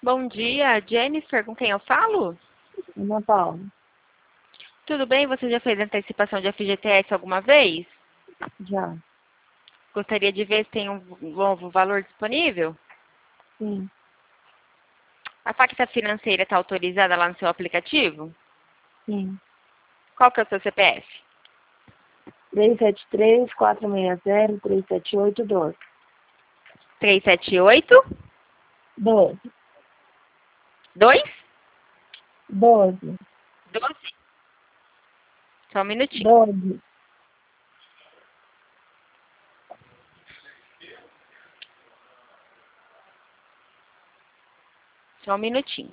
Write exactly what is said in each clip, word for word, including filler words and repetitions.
Bom dia, Jennifer, com quem eu falo? Ana Paula, Tudo bem? Você já fez antecipação de F G T S alguma vez? já. Gostaria de ver se tem um novo valor disponível? Sim. A facta financeira está autorizada lá no seu aplicativo? Sim. Qual que é o seu C P F? três sete três, quatro seis zero, três sete oito, doze. três sete oito doze. dois doze. doze. Só um minutinho. doze. Só um minutinho.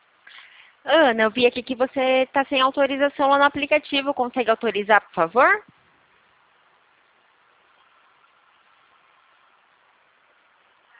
Ana, eu vi aqui que você está sem autorização lá no aplicativo. Consegue autorizar, por favor?